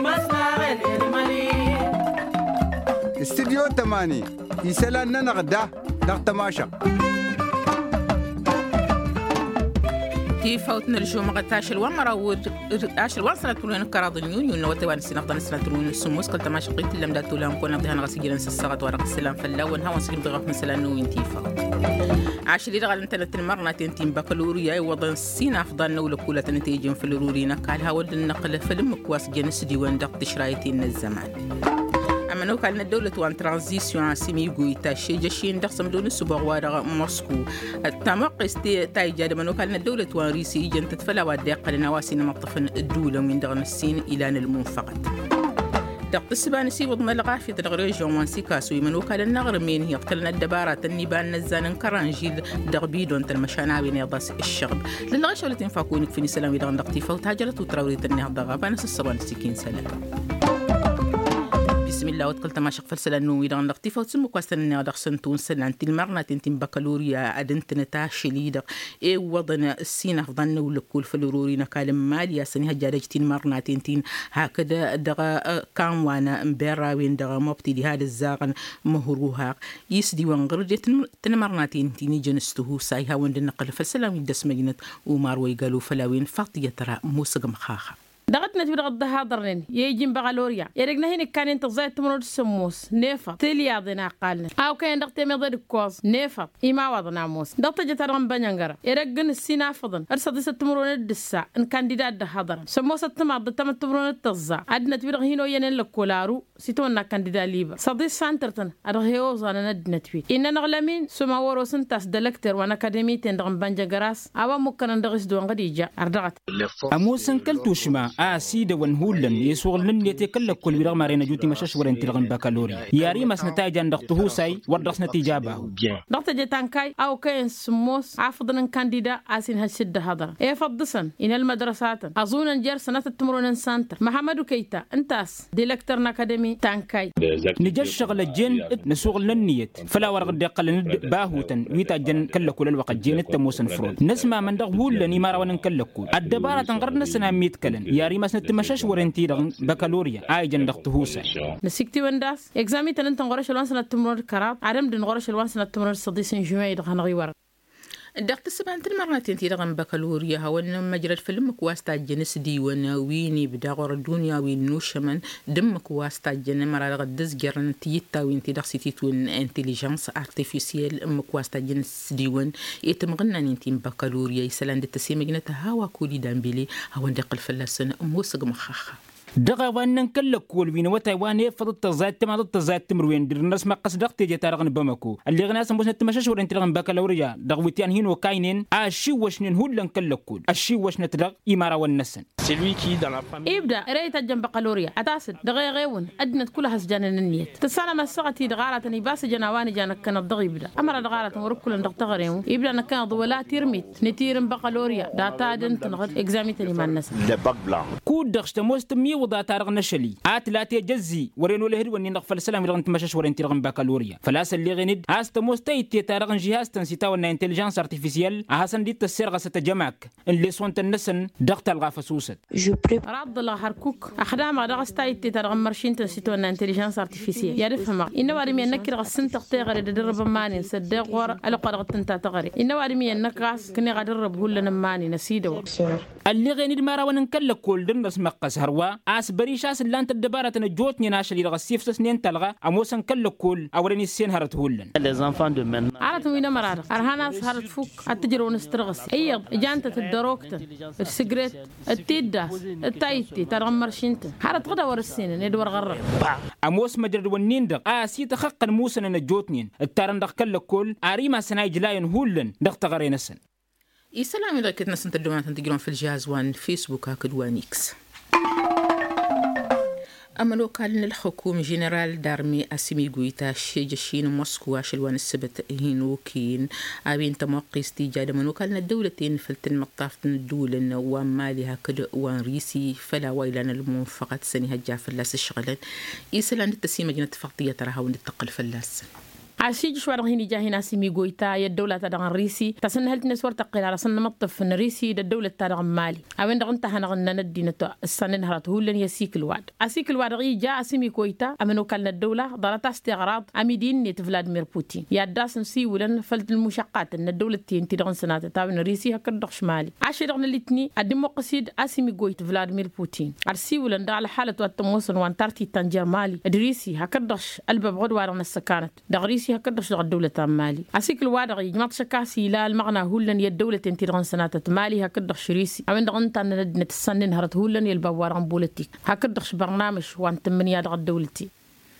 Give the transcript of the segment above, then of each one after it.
استديو تماني يسألنا نغدا نغتماشا تيفوت نرجو مغتاش الومرة وعاش الوصلة تولين كراض النيون ونوتوان سنغضان سنة تولين السموس كل تماش قيت لم داتو لهم كون نضيها نغسي جيران سسغت ورق السلام فلاون هاون سكيم ضغط مثلا نوين تيفوت عاش اللي رغل انت المرنا تنتين بكالوريا وضن السين افضل نولو كولا تنتيجين في الرورينا قال هاول النقل فيلم كواس جنس ديوان دق تشرايتين الزمان أما نو كان الدولة وان ترانزيسيون عاصمي قويتا شي جشين دقسم دون السباق وارغ موسكو التمقس تاي جاد منو كان الدولة وان ريسي جن تتفلا وداق لنواسي نمطفن الدولة من دغن السين إلى المنفقد دق السبان سي وضم الغافية الغريج وان سيكاسوي منو كان النغر مين هي تكلنا الدبارات النيبان نزان كرانجيل دغبيدون تلمشانا بين يضاس الشغب للغش ولا تنفاكونك في سلام دغن دقتي فوت هاجرت وتراوريت النهضة غابانس الصبان سكين سلام بسم الله وتقلت ما شق فلسلة نوي دغن لقتيفة وتسمو كواستن دغ سنتون سلان تلمرنا تنتين بكالوريا أدنتنا تاشلي دغ إيه وضن السين أفضلنا ولكول فلورورينا كالم ماليا سنها جارجتين مرنا تنتين هكذا دغ كان وانا مبرا وين دغ مبتدي هذا الزاغن مهروها يسدي وانغرجة تنمرنا تنتين جنستهو سايها وين نقل فلسلة ويدس مجنة ومار ويقالوا فلاوين فاطية ترى موسق مخاخة دغتنا تبي غدا هادرن يجين بغالوريا يرجنا هنا كان انت زي تمرد السموس نيفا تليا ضنا قالنا او كان دغتي ميض الكوز نيفا ايما وضنا موس دغت جترم بنيانغرا يرجن السينا فضن ارصد ستمرون الدسا ان كانديدات ده هادر سموس تمرد تمرون التزا عدنا تبي هنا ين لكولارو سيتونا كانديدا ليبر صدي سانترتن ارهيو زانا ندنا تبي ان نغلمين سما ورو سنتاس دلكتر وانا اكاديمي تندغم بنجاغراس او ممكن ندغس دون غديجا اردغت اموسن كلتوشما سيدا ونهولن يسوغلن يتكلك كل بيرغ مارينا جوتي مشاش ورن تلغن بكالوريا ياري مس نتايج دقته ساي وردس نتيجه باهو دقت جتانكاي او كاين سموس عفضن كانديدا اسين هالشده هذا ايه فضسن ان المدرسات اظن نجر سنه التمرون سنتر محمد كيتا انتاس ديلكترنا اكاديمي تانكاي نجش شغل الجن نسوغلن نيت فلا ورغ دقل باهوتن ويتا جن كلكو الوقت جين التموسن فرود نسمع من دغولن يمارا ونكلكو الدباره تنقرن سنا ميت كلن ياري مس نتمشاش ورنتي دغ بكالوريا اي جن دقتهوسا نسيكتي ونداس اكزامي تنن تنغرش الوان سنه التمرون كراب عرم دنغرش الوان سنه التمرون صديسن جمعي دغ نغيور دقت السبان تلمرنتين تي دغن بكالوريا هون مجرى الفيلم كواستا جنس ديوان ويني بدغور الدنيا وين نوشمن دم كواستا جن مرا غدز جرن تيتا وين تي دغسيتي تون انتليجنس ارتيفيسيال ام كواستا جنس ديوان يتمغنن انتين بكالوريا يسلان دتسيم جنته هوا كولي دامبيلي هون دقل فلسن موسق مخخ دغا وانن كلكول وين وتايوان فضل تزات ما تزات تمروين در الناس ما قصدق تيجي تارغن بمكو اللي غناس مش نتمشاش ورن تلغن بكالوريا دغوتيان هينو كاينين اشي واشنن هولن كلكول اشي واش نتدغ يمارا والنسن celui qui dans la famille ابدا ريت جنب بكالوريا اتاسد دغي غيون ادنت كلها هسجان النيت تسانا مسقتي دغالتني باس جنواني جانك كان الضغ يبدا امر دغالت وركل دغتغريم يبدا ان كان ضولا تيرميت نتيرم بكالوريا داتا دنت نغد اكزامي تاني ما الناس le bac blanc كود دغشت موستمي وضا تارغ نشلي لا تجزي ورين ولا هدي وني نغفل السلام يرغن تمشاش ورين تيرغن بكالوريا فلاس اللي غند هاست موستي تارغن جهاز تنسيتا ولا انتليجنس ارتيفيسيال هاسن دي تسرغ ستجمعك اللي سونت النسن دغت الغافسوست راد الله هركوك أخدام على غستاي تترغم مرشين تنسيتون انتليجنس ارتيفيسيال يعرف ما إنه وارمي أنك رغسن تغتغري درب ماني صدق ور على قرغ تنتغري إنه وارمي أنك راس كني غدرب هولنا ماني نسيده اللي غني المرا ونكل كل درس مقص هروا اس بريشاس اللي انت الدباره تنجوتني ناشلي رغسيف سنين تلغى اموسن كل كل اورني السين هرت هولن les enfants de maintenant عرفت وين مرار ارهانا هرت فوق اتجرون استرغس اي جانت الدروكت السيجريت التيدا التايتي ترغم مرشينت هرت غدا ور السين ندور غرب اموس مجرد ونين دق اسي تخقن موسن نجوتنين الترن دق كل كل اريما سناي جلاين هولن دق تغرينسن يسلام إذا كنت نسنت الدومان تنتقلون في الجهاز وان فيسبوك هكذا وانيكس أما لو كان الحكومة جنرال دارمي أسمي قويتا شيجشين موسكو شلوان السبت هينوكين أبين تموقي استيجاد من وكان الدولتين فلتن مقطاف الدولة ومالي هكذا وان ريسي فلا ويلان المنفقات سني هجا فلاس الشغلان يسلان التسيمة جنة فقطية تراها ونتقل فلاس عسيج شوار هني جاهنا سمي قويتا يا الدولة تدغن ريسي تسنى هل تنسور تقيل على سنة مطف ريسي دا الدولة تدغن مالي أوين دغن تهنا غنى ندينا السنة نهرت هو لن يسيك الوعد أسيك الوعد غي جاء سمي قويتا أمنو كالنا الدولة ضرط استغراض أميدين نيت فلاديمير بوتين يا داس نسي ولن فلت المشاقات أن الدولة تين تدغن سنة تاوين ريسي هكذا دغش مالي عشر دغن الاتني الديمقراطية أسمي قويت فلاديمير بوتين أرسي ولن دا على حالة والتموصل وانتارتي تنجر مالي دريسي هكذا دغش قلب بغد وارن السكانت دغريسي هكذا دغش الدولة مالي أسيك الوعد يجمع شكاسي لا المغنى هولن يدولة تنتيرغن سنات مالي هكذا شريسي أمين دغن تان نتسنن هرت هولن يلبوارن بولتي هكذا برنامج وانت من يدغ دولتي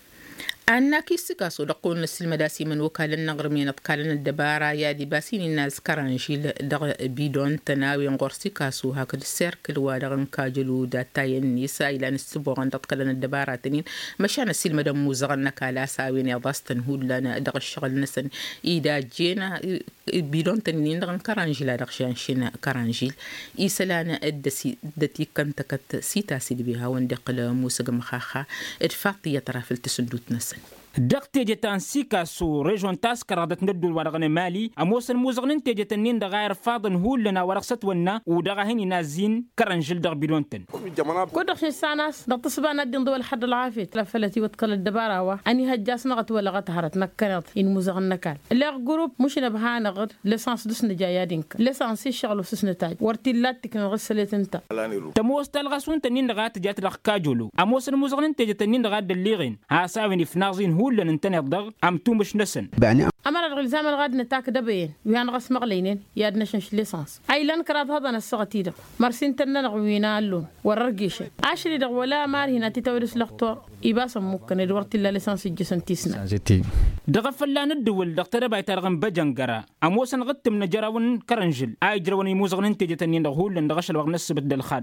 أنا كيس كاسو دقون السلمة داسي من وكالة النغر من أتقالنا الدبارة يا دي باسين الناس كرانجيل دغ بيدون تناوي نغرسي كاسو هكذا السيركل ودغن كاجلو داتاي النساء إلى نستبوغن تتقالنا الدبارة تنين مشان السلمة دم موزغن كالا ساوين يضاستن هود لنا دغ الشغل نسن إيدا جينا بيدون تنين دغن كرانجيل دغ شانشين كرانجيل إيسالانا دتي كنتكت سيتا سيد بها وندقل موسق مخاخا ادفاقي يطرف التسدوت نسن دقت جتان سيكاسو ريجون تاسكر غدت ندول ورغن مالي اموس الموزغن تجتنين دغاير فاضن هول لنا ورقصت ونا ودغاهني نازين كرنجل دغ بيدونتن كودخ ساناس دتصبانا دين دول حد العافيه تلفلتي وتقل الدباره وا اني هجاس نغت ولا غتهرت مكنت ان موزغن نكال لا جروب مش نبها نغد ليسانس دسن جايادينك ليسانس الشغل وسسنتاج ورتي لاتك نغسلت انت تموس تلغسون تنين دغات جات دغ كاجولو اموس الموزغن تجتنين دغات دليغين ها ساوني فنازين هول لن انتني الضغ ام تومش نسن امر الغلزام الغاد نتاك دبين ويان غس مغلينين يا نشنش ليسانس اي لان كراد هذا نسغتي دغ مرسين تنن غوينا لون وررقيش عشري دغ ولا مار هنا تتورس لختور يباس ممكن ادورت لا ليسانس جسن تيسنا دغ فلان الدول دكتور باي ترغم بجنقرا اموسن غت من جراون كرنجل اي جراوني موزغن انت جتنين دغ هول لن دغش الوغ نسبت دلخاد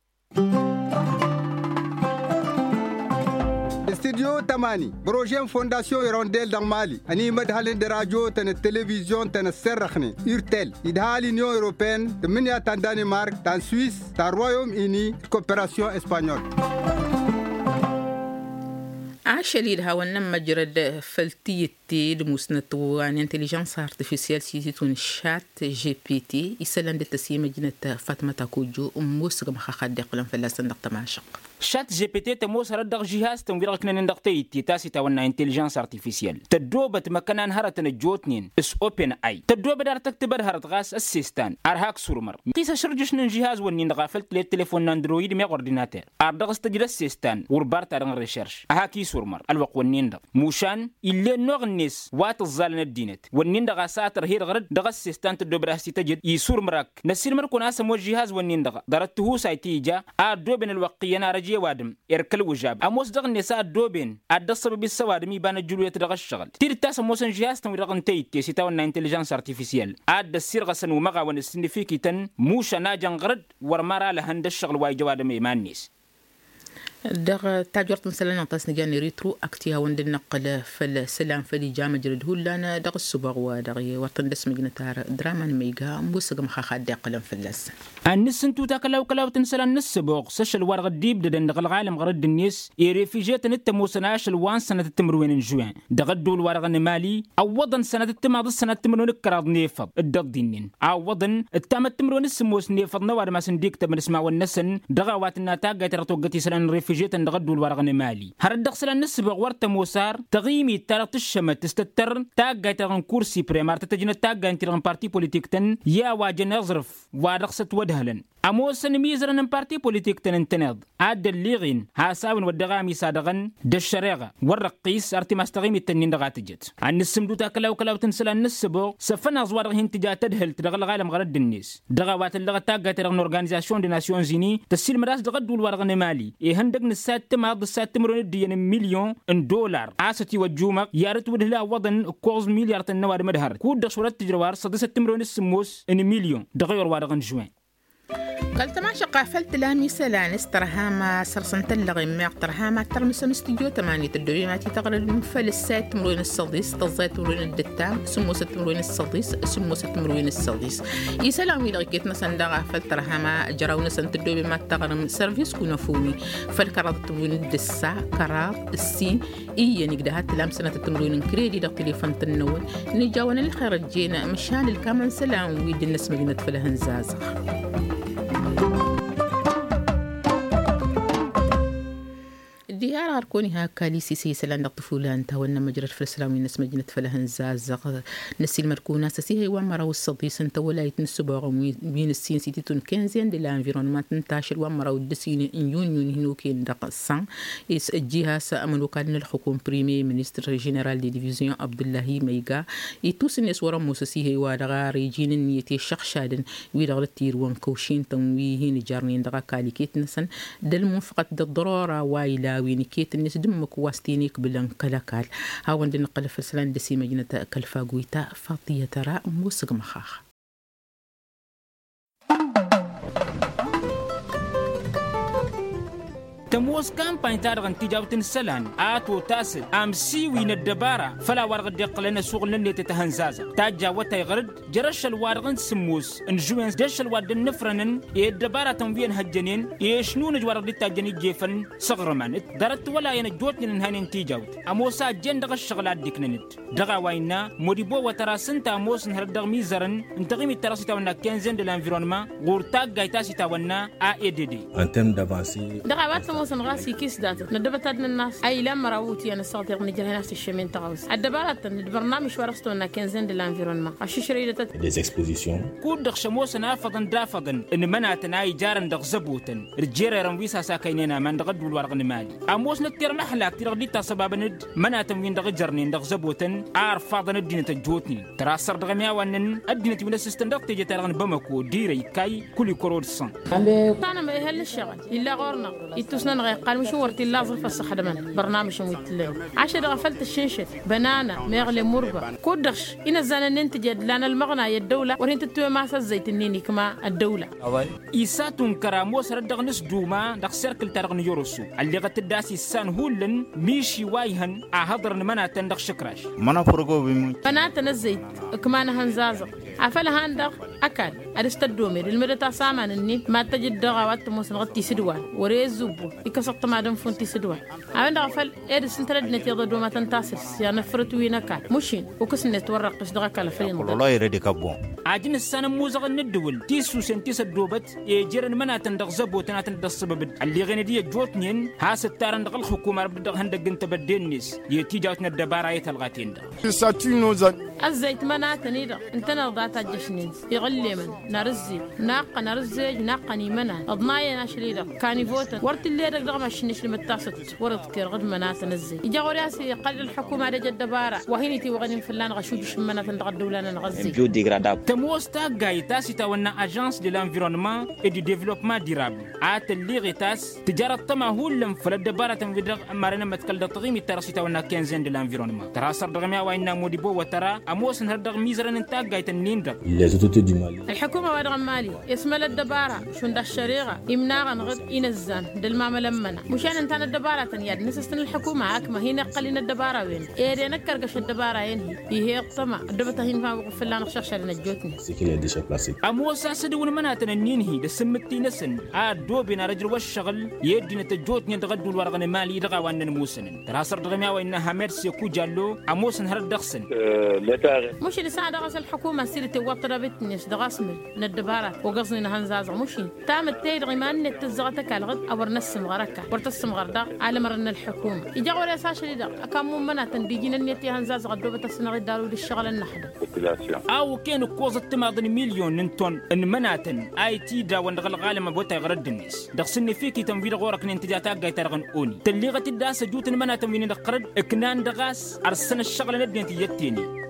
استوديو تماني بروجين فونداسيون يرونديل دان مالي اني مدهالين دراديو تن التلفزيون تن السرخني يرتل يدهالي نيو اوروبين تمنيا تان دانمارك تان سويس تان رويوم اني كوبراسيون اسبانيول عشليد هاونا مجرد فلتيتي دموسنتوان انتليجنس ارتفيسيال سيتون شات جي بي تي يسلم دتسيمه جنة فاطمه كوجو موسق مخخد قلم فلاسن دقتماشق شات جي بي تي تموس ردغ جهاز تنوير كنا ندقتي تاسي تاونا انتليجنس ارتفيسيال تدوبت مكانان هرتن جوتنين اس اوبن اي تدوب دار تكتبر هرت غاس اسيستان ارهاك سورمر قيس شرجش جهاز ونين غافلت لي تليفون اندرويد مي اورديناتور اردغ استجد اسيستان وربارت ارن ريشيرش اهاكي سورمر الوق ونين موشان اللي نغنيس وات الزالن الدينت ونين دغا ساتر هير غرد دغ اسيستان تدوب راستي تجد يسور مراك نسير مركون اسم جهاز ونين دغ درته سايتيجا ادوبن الوقينا رجي وادم يركل وجاب اموس دغ النساء دوبين ادصب بالسواد مي بان جلو يتدغ الشغل تير تاس موسن جهاز تنويرغن تيتي سيتاونا انتليجنس ارتفيسيال اد السير غسن ومغا ونسنفيكي تن موشا ناجن غرد ورمارا لهند الشغل واي جوادم يمانيس دغ تاجرت مثلا نطاس نجاني ريترو اكتيها وند النقل فالسلام فلي جامع جرد هولانا دغ السبغ ودغ وطن دس مجنة دراما ميغا موسق مخاخد قلم فلس النسنتو تاكلاو كلاو تنسلا النسبوغ سش الورغ الديب ددن دغ العالم غرد النيس يريفيجيت نت موسناش الوان سنة التمروين جوان دغدو الورغ النمالي عوضن سنة التماض السنة التمرون الكراض نيفض الدغدينين عوضن التام التمرون السموس نيفض نوار ما سنديك تمن اسمع والنسن دغواتنا تاغا ترتوغتي سلان ريفيجيت دغدو الورغ النمالي هردغ سلا النسبوغ ورت موسار تغيمي ترت الشمت تستتر تاغا ترن كورسي بريمار تتجن تاغا انترن بارتي بوليتيك تن يا واجن يظرف وادغست ودهلن اموسن ميزرن بارتي بوليتيك تن انتنض عاد الليغين هاساون ودغامي صادغن دشريغه ورقيس ارتي ماستغيمي تنين دغاتجت عن السمدو تاكلاو كلاو تنسلا النسبوغ سفنا زوار هنتجا تدهل تدغ العالم غرد النيس دغوات اللغه تاغا ترن اورغانيزاسيون دي ناسيون زيني تسيل مراس دغدو الورغ النمالي هندق نسات ما ضسات مرون ديان مليون دولار عاستي وجومك يارت ودهلا وضن كوز مليار تنوار مدهر كود دشورت تجروار صدست مرون السموس ان مليون دغير وارغن جوين قال تماشى قافلت لامي سلانس ترهاما سرسنتن لغماق ترهاما ترمسن استوديو 8 تدوي ما تغرى المفل السات تمرين الصديس تزايت تمرين الدتام سموس تمرين الصديس سموس تمرين الصديس يسلام يلقيت نسن قافل ترهاما جراونا سن تدوي ما تغرى سيرفيس كنا فوني فالكرات تمرين الدسا كرات السين نقدها لام سنة تمرين كريدي دق تليفون تنول نجاونا الخير جينا مشان الكامن سلام ويد الناس مجنت فلهن زازخ ديار هاركوني هاكا لي سي سلان طفولة انت وانا مجرد فلسلاوي الناس مجنت فلهن زازق نسي المركونة سي هي وامرا والصديس انت ولا يتنسبوا بين السين سيتون كنزين دي لانفيرونمنت انتاشر وامرا والدسين يونيون هنوكين دق السان يس الجهة سامنو كان الحكوم بريمي منستر جنرال دي ديفيزيون عبد الله ميغا يتوس الناس ورا موسسي هي وادغا ريجين نيتي شخشادن ويدغلتير وان كوشين تنوي هين جارنين دغا كاليكيت نسن دل منفقة الضرورة وايلا وينكيت الناس دمك واستينيك بلان كلاكال هاون دي نقل فلسلان دسي مجنة كالفاقويتا فاطية ترى موسق مخاخ تموس كامباني تارغن تجاوتن سلان آتو تاسل أمسي وين الدبارة فلا ورغد يقلنا سوق لن يتتهنزازا تاجا وتيغرد جرش الوارغن سموس انجوين دش الوارغن نفرنن الدبارة تنوين هجنين يشنون جوارغ تاجني جيفن صغرمان درت ولا ينجوتن انهانين تجاوت أموسا جندغ الشغلات ديكننت دغا وينا موديبو وتراسن تاموس نهردغ ميزرن انتغيمي تراسي تاونا كنزين دي الانفيرونمان غورتاق غايتاسي تاونا AEDD انتم دافانسي دغا راسي كيس دات ندبت أدنى الناس أي لما راوتي أنا صادق نجري نفس الشمين تغوص الدبارات البرنامج ورستونا كنزين دلانفيرونمان أشي شريدة des expositions كود دغ شموسنا فضن دافضن إن مناتنا أي جارن دغ زبوتن رجيرة رمويسا ساكينينا من دغ دول ورغن مالي أموس نكتير محلاك تيرغ ديتا سباب ند مناتن وين دغ جرنين دغ زبوتن عارف فاضن الدين تجوتني تراسر دغ مياوانن الدين تيونا سيستن دغ تيجي ترغن بمكو ديري كاي كل كرود الصن أنا ما يهل الشغل إلا غورنا يتوسنا قال مش ورتي اللازم فسخ خدمان برنامج ويتلين 10 غفلت الشنشت بنانا مغلي مربى كودش إن الزنا ننتج لنا المغنى الدولة ورين تتوي مع الزيت النيني كما الدولة إيساتون كراموس ردغ نس دوما دغ سيركل ترغن يورسو اللي غتداسي السان هولن ميشي وايهن أهضرن مناتن دغ شكراش منا فرقو بيمون بناتنا الزيت كمان هنزازق عفلا هندغ أكل أرستدومير المرتا سامان الني ما تجد دغوات موسن غتي سدوان وريزوبو يكسط ما دم فونتي سدوان عند غفل إيرس انترد نتيض دوما تنتاسس يعني فرت وينا كان مشين وكسن نتورقش دغا كالفين والله يريد كابون عاجن السنة موزغ الندول تيسو سنتيس الدوبت يجرن مناتن دغ زبوتن اتن دغ سبب اللي غندي جوتنين ها ستارن دغ الحكومة بدغ هندق انت بدينيس يتي جاوتنا الدبارة يتلغاتين دغ الزيت مناتني دغ انتنا ضاتا جشنين يغلي من نرزي نرزي ناقني منا اضنايا ناشريدا كاني فوتن ورت اللي دغ ماشنيش المتاسط ورد كير غد مناتن الزي يجا ورياسي قال الحكومه رجا الدباره وهينتي وغني فلان غشوش مناتن دغ دولنا نغزي تموستا غايتاس تاونا اجانس دي لانفيرونمون اي دي ديفلوبمون ديرابل ات اللي غيتاس تجاره تما هولم فل الدباره تنفيدغ امارنا متكل دطغيمي تراسي تاونا كنزين دي لانفيرونمون تراسر دغميا وينا موديبو وترى اموس نهردغ ميزرن انت غايتن نيندغ الحكومة وادغ مالي اسم الدبارة شون دا الشريعة إمناغا نغد إنزان دلما ملمنا مشان انتان الدبارة تنياد نسستن الحكومة أكما هنا قلنا الدبارة وين إيري نكرقش الدبارة ينهي هي اقتمع الدبتة هين فاوق فلان نخشش لنا جوتني أموسا سدون مناتنا نينهي دسمتي نسن دوبنا رجل والشغل يدينا تجوتني دغدو الورغن مالي دغا وانا نموسن تراسر دغميا وإنها ميرسي كو جالو أموسن هرد دغسن مش لسا دغس الحكومة سيرتي وطربتنيش دغسمل ندبارات وقصني نهنزاز مشي تام التيد غيمان نتزغتك الغد أو نسم غركة ورتسم غردا على مرن الحكومة يجا ولا ساشري دا كم منات بيجينا نتي هنزاز غدو بتسنغ دارو للشغل النحد أو كانوا كوزة تماضن مليون نتون إن مناتن أي تي دا وندغل غالما بوتا غرد الناس دغسني فيكي تنفيد غورك ننتجاتك جاي ترغن أوني تليغة الداس جوت مناتن وين دقرد إكنان دغاس أرسن الشغل ندي نتيجتيني